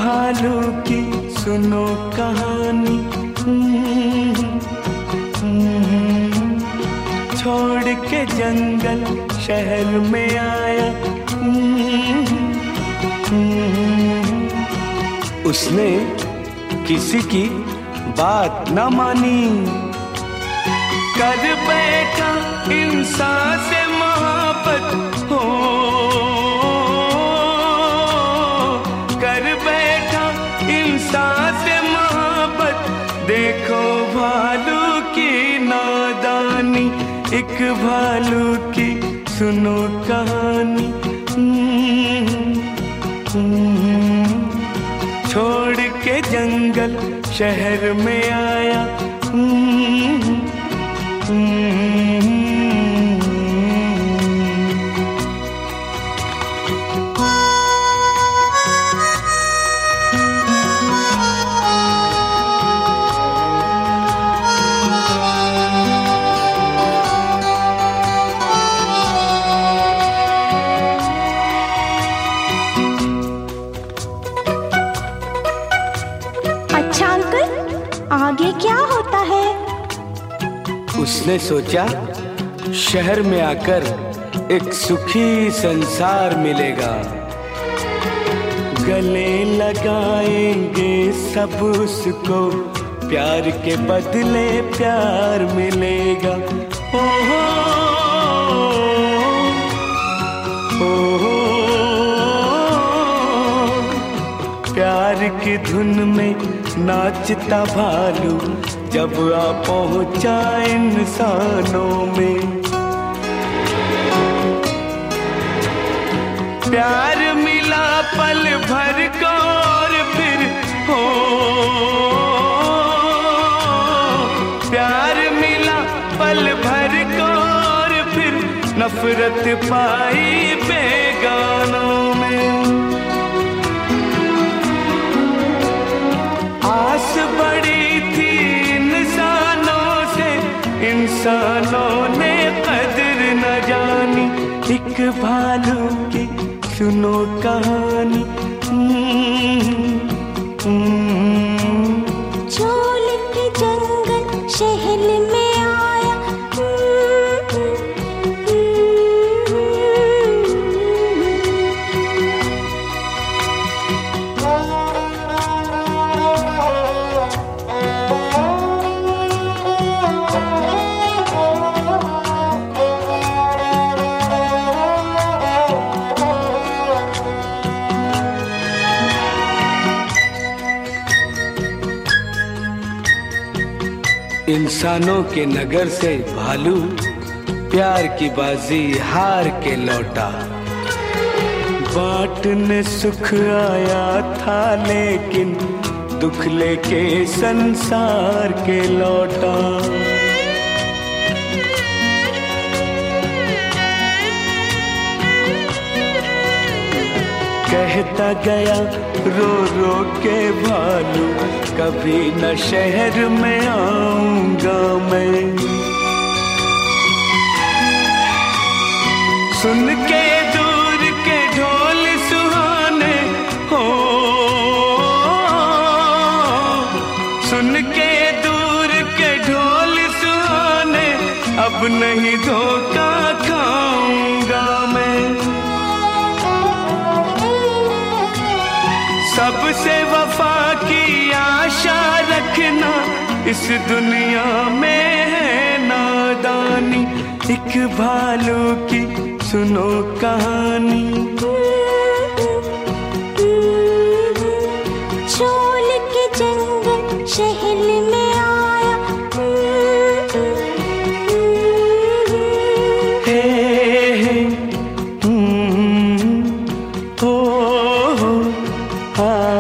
भालू की सुनो कहानी। छोड़ के जंगल शहर में आया। उसने किसी की बात न मानी। कर बैठा इंसान से मोहब्बत हो। कर बैठा इंसान से मोहब्बत। देखो भालू की नादानी। एक भालू की सुनो कहानी। छोड़ के जंगल शहर में आया। आगे क्या होता है? उसने सोचा शहर में आकर एक सुखी संसार मिलेगा। गले लगाएंगे सब उसको। प्यार के बदले प्यार मिलेगा। ओहो ओहो प्यार की धुन में नाचता भालू जब आ पहुंचा इंसानों में। प्यार मिला पल भर को और फिर हो। प्यार मिला पल भर को और फिर नफरत पाई बेगानों में। आस बड़ी थी इंसानों से, इंसानों ने कदर न जानी। एक भालू की सुनो कहानी। छोड़ के जंगल शहर में आया। इंसानों के नगर से भालू प्यार की बाजी हार के लौटा। बांटने सुख आया था लेकिन दुख लेके संसार के लौटा। कहता गया रो रो के भालू कभी न शहर में आऊंगा मैं। सुन के दूर के ढोल सुहाने हो। सुन के दूर के ढोल सुहाने अब नहीं धोखा खाऊंगा मैं। सबसे वफा की आशा रखना इस दुनिया में है नादानी। एक भालू की सुनो कहानी। छोड़ के जंगल शहर में आया। हे हे ओ आ